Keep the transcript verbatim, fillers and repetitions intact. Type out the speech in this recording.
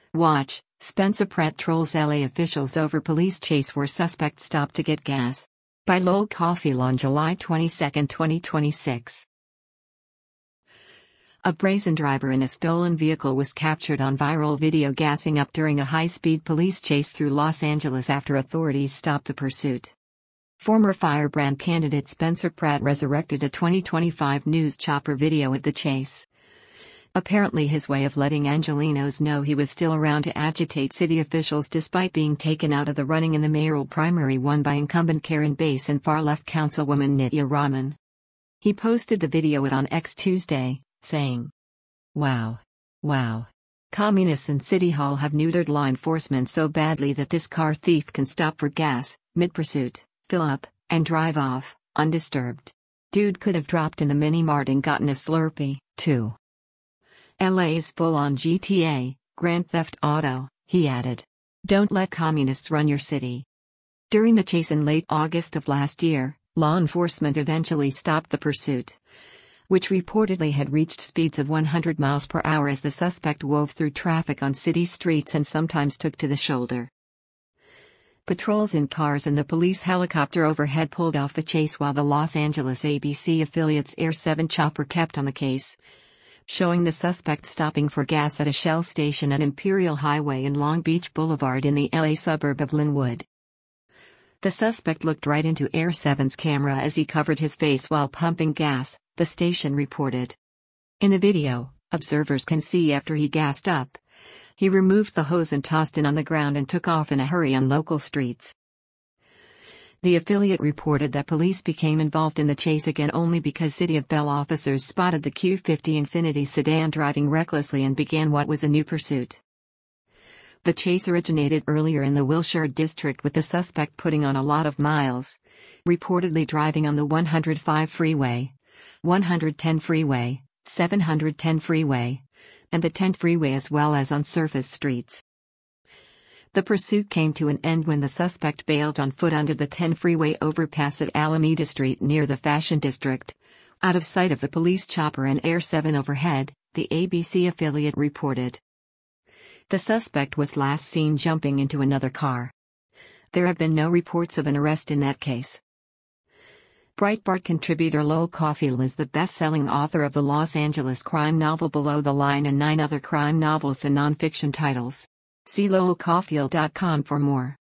Watch, Spencer Pratt trolls L A officials over police chase where suspect stopped to get gas. By Lowell Cauffiel on July twenty-second, twenty twenty-six. A brazen driver in a stolen vehicle was captured on viral video gassing up during a high-speed police chase through Los Angeles after authorities stopped the pursuit. Former firebrand candidate Spencer Pratt resurrected a twenty twenty-five news chopper video of the chase. Apparently his way of letting Angelenos know he was still around to agitate city officials despite being taken out of the running in the mayoral primary won by incumbent Karen Bass and far-left councilwoman Nitya Raman. He posted the video on X Tuesday, saying, "Wow. Wow. Communists in City Hall have neutered law enforcement so badly that this car thief can stop for gas, mid-pursuit, fill up, and drive off, undisturbed. Dude could have dropped in the mini-mart and gotten a Slurpee, too. L A is full on G T A, Grand Theft Auto," he added. "Don't let communists run your city." During the chase in late August of last year, law enforcement eventually stopped the pursuit, which reportedly had reached speeds of one hundred miles per hour as the suspect wove through traffic on city streets and sometimes took to the shoulder. Patrols in cars and the police helicopter overhead pulled off the chase while the Los Angeles A B C affiliate's Air seven chopper kept on the case, showing the suspect stopping for gas at a Shell station at Imperial Highway and Long Beach Boulevard in the L A suburb of Linwood. The suspect looked right into Air seven's camera as he covered his face while pumping gas, the station reported. In the video, observers can see after he gassed up, he removed the hose and tossed it on the ground and took off in a hurry on local streets. The affiliate reported that police became involved in the chase again only because City of Bell officers spotted the Q fifty Infiniti sedan driving recklessly and began what was a new pursuit. The chase originated earlier in the Wilshire district with the suspect putting on a lot of miles, reportedly driving on the one hundred five freeway, one hundred ten freeway, seven hundred ten freeway, and the tenth freeway as well as on surface streets. The pursuit came to an end when the suspect bailed on foot under the ten freeway overpass at Alameda Street near the Fashion District, out of sight of the police chopper and Air seven overhead, the A B C affiliate reported. The suspect was last seen jumping into another car. There have been no reports of an arrest in that case. Breitbart contributor Lowell Cauffiel is the best-selling author of the Los Angeles crime novel Below the Line and nine other crime novels and nonfiction titles. See lowell cauffiel dot com for more.